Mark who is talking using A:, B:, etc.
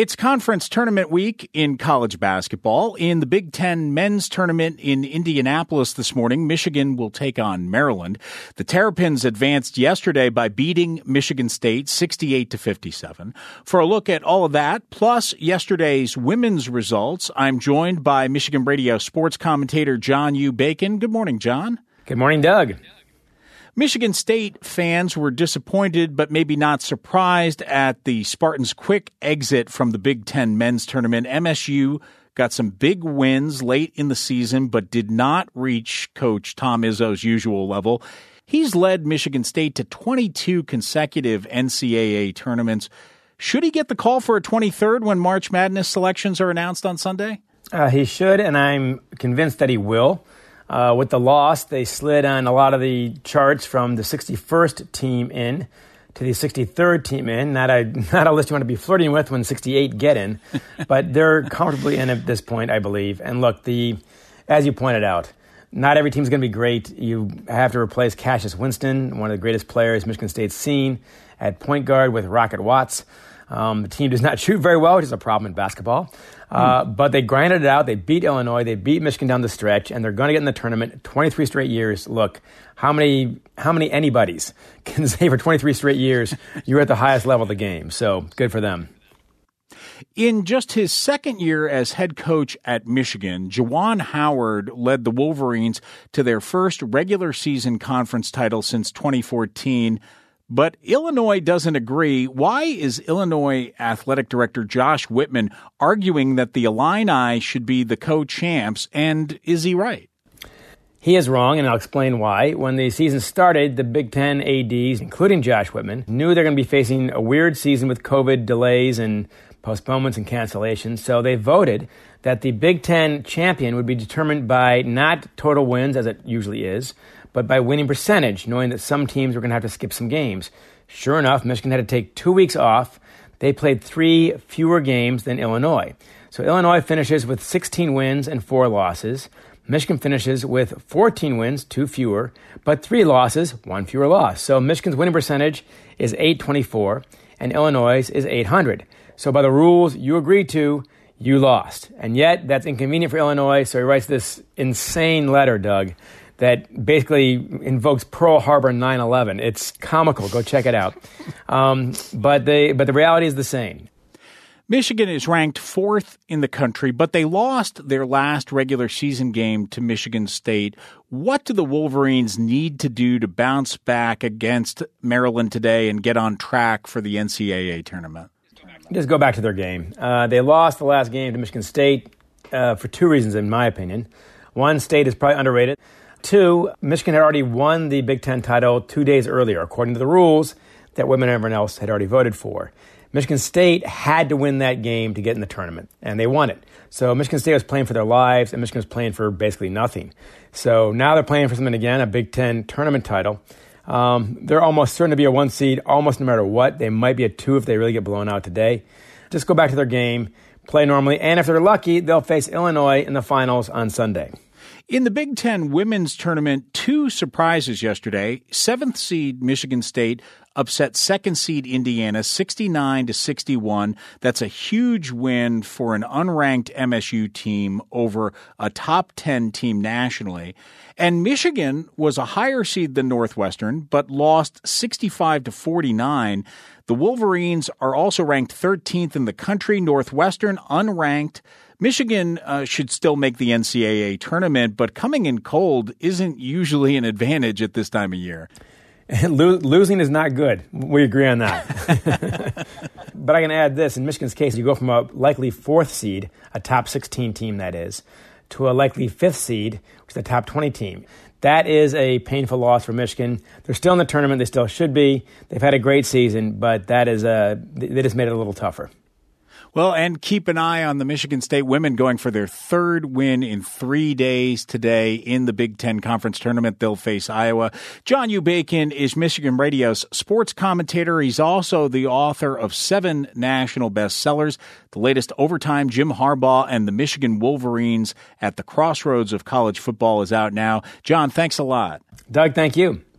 A: It's conference tournament week in college basketball. In the Big Ten men's tournament in Indianapolis this morning, Michigan will take on Maryland. The Terrapins advanced yesterday by beating Michigan State 68-57. For a look at all of that, plus yesterday's women's results, I'm joined by Michigan Radio sports commentator John U. Bacon. Good morning, John.
B: Good morning, Doug.
A: Michigan State fans were disappointed but maybe not surprised at the Spartans' quick exit from the Big Ten men's tournament. MSU got some big wins late in the season but did not reach Coach Tom Izzo's usual level. He's led Michigan State to 22 consecutive NCAA tournaments. Should he get the call for a 23rd when March Madness selections are announced on Sunday?
B: He should, and I'm convinced that he will. With the loss, they slid on a lot of the charts from the 61st team in to the 63rd team in. Not a list you want to be flirting with when 68 get in, but they're comfortably in at this point, I believe. And look, as you pointed out, not every team is going to be great. You have to replace Cassius Winston, one of the greatest players Michigan State's seen, at point guard with Rocket Watts. The team does not shoot very well, which is a problem in basketball. But they grinded it out. They beat Illinois. They beat Michigan down the stretch, and they're going to get in the tournament 23 straight years. Look, how many anybody's can say for 23 straight years you're at the highest level of the game? So good for them.
A: In just his second year as head coach at Michigan, Juwan Howard led the Wolverines to their first regular season conference title since 2014. But Illinois doesn't agree. Why is Illinois athletic director Josh Whitman arguing that the Illini should be the co-champs, and is he right?
B: He is wrong, and I'll explain why. When the season started, the Big Ten ADs, including Josh Whitman, knew they're going to be facing a weird season with COVID delays and postponements and cancellations, so they voted that the Big Ten champion would be determined by not total wins, as it usually is, but by winning percentage, knowing that some teams were going to have to skip some games. Sure enough, Michigan had to take 2 weeks off. They played 3 fewer games than Illinois. So Illinois finishes with 16 wins and 4 losses. Michigan finishes with 14 wins, 2 fewer, but 3 losses, 1 fewer loss. So Michigan's winning percentage is .824, and Illinois' is .800. So by the rules you agreed to, you lost. And yet, that's inconvenient for Illinois, so he writes this insane letter, Doug, that basically invokes Pearl Harbor 9/11. It's comical. Go check it out. But the reality is the same.
A: Michigan is ranked 4th in the country, but they lost their last regular season game to Michigan State. What do the Wolverines need to do to bounce back against Maryland today and get on track for the NCAA tournament?
B: Just go back to their game. They lost the last game to Michigan State for 2 reasons, in my opinion. One, State is probably underrated. 2, Michigan had already won the Big Ten title 2 days earlier, according to the rules that women and everyone else had already voted for. Michigan State had to win that game to get in the tournament, and they won it. So Michigan State was playing for their lives, and Michigan was playing for basically nothing. So now they're playing for something again, a Big Ten tournament title. They're almost certain to be a 1 seed, almost no matter what. They might be a 2 if they really get blown out today. Just go back to their game, play normally, and if they're lucky, they'll face Illinois in the finals on Sunday.
A: In the Big Ten women's tournament, 2 surprises yesterday. 7th seed Michigan State upset 2nd seed Indiana 69-61. That's a huge win for an unranked MSU team over a top 10 team nationally. And Michigan was a higher seed than Northwestern, but lost 65-49. The Wolverines are also ranked 13th in the country. Northwestern unranked. Michigan should still make the NCAA tournament, but coming in cold isn't usually an advantage at this time of year.
B: Losing is not good. We agree on that. But I can add this. In Michigan's case, you go from a likely 4th seed, a top 16 team that is, to a likely 5th seed, which is a top 20 team. That is a painful loss for Michigan. They're still in the tournament. They still should be. They've had a great season, but they just made it a little tougher.
A: Well, and keep an eye on the Michigan State women going for their 3rd win in 3 days today in the Big Ten Conference Tournament. They'll face Iowa. John U. Bacon is Michigan Radio's sports commentator. He's also the author of 7 national bestsellers. The latest, Overtime, Jim Harbaugh and the Michigan Wolverines at the Crossroads of College Football, is out now. John, thanks a lot.
B: Doug, thank you.